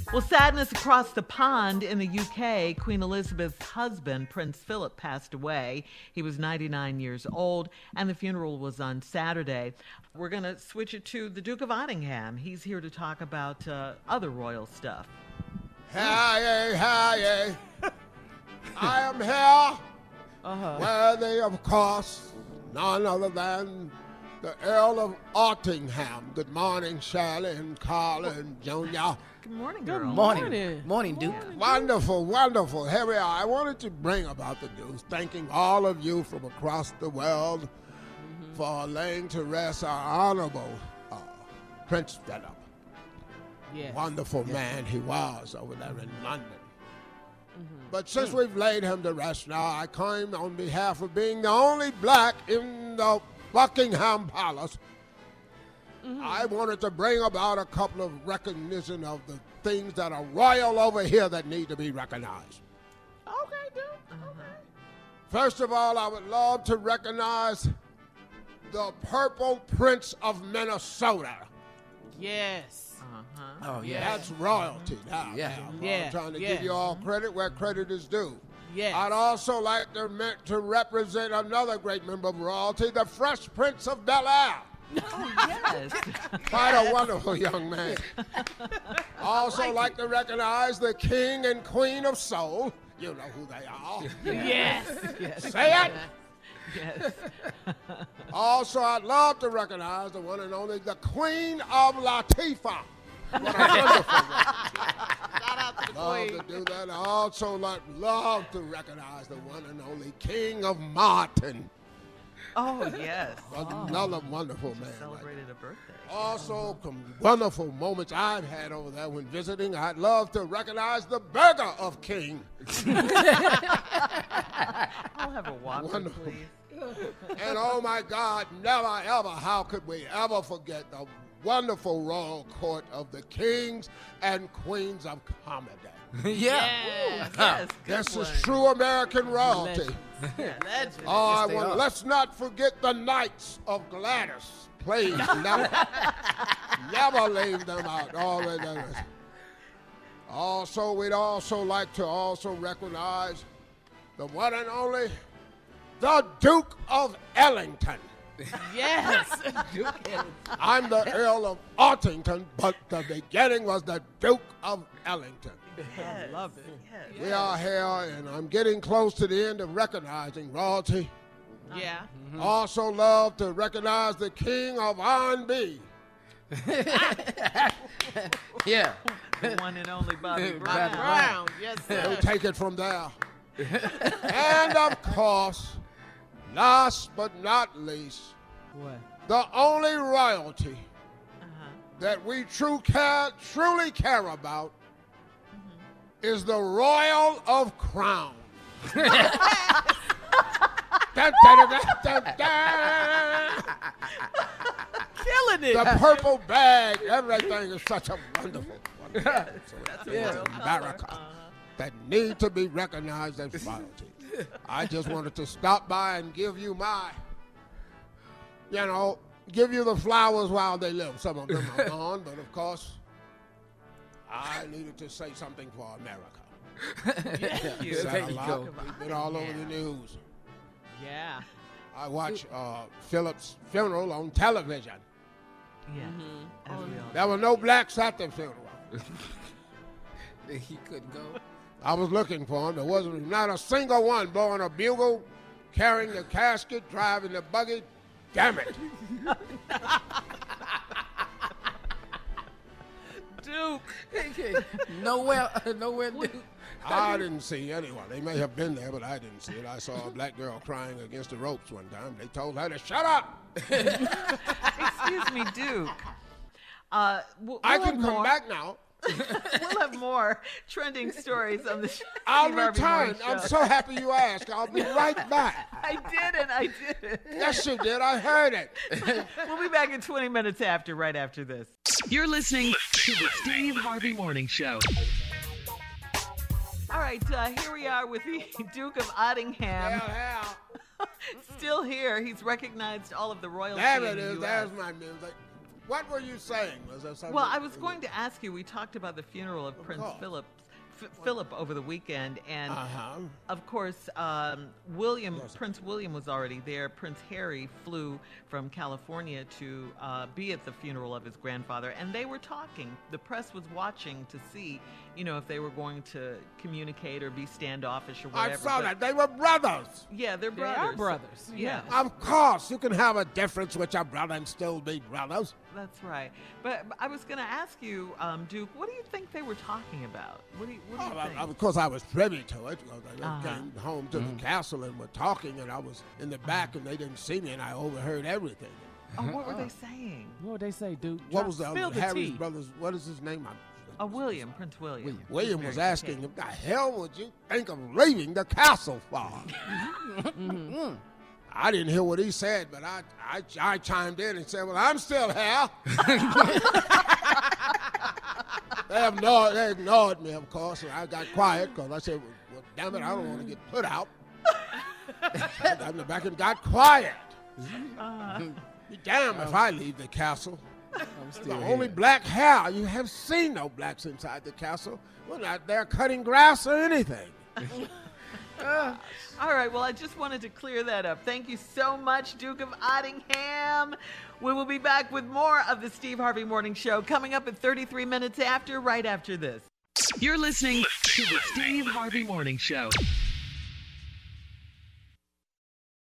Well, sadness across the pond in the UK. Queen Elizabeth's husband, Prince Philip, passed away. He was 99 years old, and the funeral was on Saturday. We're going to switch it to the Duke of Ottingham. He's here to talk about other royal stuff. Hey, hey, I am here, worthy, of course, none other than the Earl of Ottingham. Good morning, Shirley and Carla and Junior. Good morning, girl. Good morning. Morning, Duke. Wonderful, wonderful. Here we are. I wanted to bring about the news, thanking all of you from across the world for laying to rest our honorable Prince Philip. Yes. Wonderful man he was over there in London. But since we've laid him to rest now, I came on behalf of being the only black in the Buckingham Palace. I wanted to bring about a couple of recognition of the things that are royal over here that need to be recognized. Okay, Duke. Okay. First of all, I would love to recognize the Purple Prince of Minnesota. Yes. Oh, yeah. That's royalty now. Yeah. I'm trying to give you all credit where credit is due. Yes. I'd also like to represent another great member of royalty, the Fresh Prince of Bel-Air. Oh, yes. Quite a wonderful young man. Also like to recognize the King and Queen of Soul. You know who they are. Yes. Say it. Yes. Also, I'd love to recognize the one and only the Queen of Latifah. What a wonderful woman. Shout out to the Love queen. to do that. I also love to recognize the one and only King of Martin. Oh, yes. Another wonderful man. Celebrated a birthday. Also, some wonderful moments I've had over there when visiting. I'd love to recognize the Burger of King. I'll have a Whopper, Wonderful. please. And oh my God, never ever, how could we ever forget the wonderful royal court of the kings and queens of comedy. Yeah. Yes, good This one. is true American royalty. Legend. Oh, they are. let's not forget the Knights of Gladys. Please, never, never leave them out. Also, we'd also like to also recognize the one and only, the Duke of Ellington. Yes. I'm the Earl of Ottington, but the beginning was the Duke of Ellington. Yes. I love it. Yes. We are here, and I'm getting close to the end of recognizing royalty. Yeah. Also love to recognize the King of R&B. Yeah. The one and only Bobby Bobby Brown. Brown. Yes, We'll sir. take it from there. And of course, last but not least, What? the only royalty that we truly care about is the Royal of Crown. Dun, dun, dun, dun, dun. Killing it. The purple bag, everything is such a wonderful America that need to be recognized as royalty. I just wanted to stop by and give you give you the flowers while they live. Some of them are gone, but of course, I needed to say something for America. Thank you. Said There a you lot. go. We've been all over the news. Yeah. I watched Philip's funeral on television. Yes. As we all There were no blacks at the funeral. He couldn't go. I was looking for him. There wasn't not a single one blowing a bugle, carrying the casket, driving the buggy. Damn it. Duke. Nowhere, Duke. I didn't see anyone. They may have been there, but I didn't see it. I saw a black girl crying against the ropes one time. They told her to shut up. Excuse me, Duke. We'll I have can come more. back now. We'll have more trending stories on the I'll Steve Harvey return. Morning I'm Show. so happy you asked. I'll be right back. I did. Yes, you did. I heard it. We'll be back in 20 minutes right after this. You're listening to the Steve Harvey Morning Show. All right, here we are with the Duke of Ottingham. Hell. Still here. He's recognized all of the royalty There in it the is. US. There's my music. What were you saying? Was there something? Well, I was going to ask you, we talked about the funeral of Prince course. Philip over the weekend, and Uh-huh. of course, Prince William was already there. Prince Harry flew from California to be at the funeral of his grandfather, and they were talking. The press was watching to see, if they were going to communicate or be standoffish or whatever. I saw but- that. They were brothers. Yeah, they're They brothers. are brothers. Yeah. Of course, you can have a difference with your brother and still be brothers. That's right. But I was going to ask you, Duke, what do you think they were talking about? What do you think? Of course, I was privy to it. They Uh-huh. came home to the castle and were talking, and I was in the back, and they didn't see me, and I overheard everything. Oh, what were they saying? What would they say, Duke? What was the Spill the Harry's tea. brothers? What is his name? William, Prince William. William He's was married to asking Kate. him, the hell would you think of leaving the castle for? I didn't hear what he said, but I chimed in and said, well, I'm still here. They ignored me, of course, and I got quiet because I said, well, damn it, I don't want to get put out. I got in the back and got quiet. Be damned if I leave the castle. I'm The still only here. black hair. You have seen no blacks inside the castle. We're not there cutting grass or anything. All right, well, I just wanted to clear that up. Thank you so much, Duke of Ottingham. We will be back with more of the Steve Harvey Morning Show coming up at 33 minutes after, right after this. You're listening to the Steve Harvey Morning Show.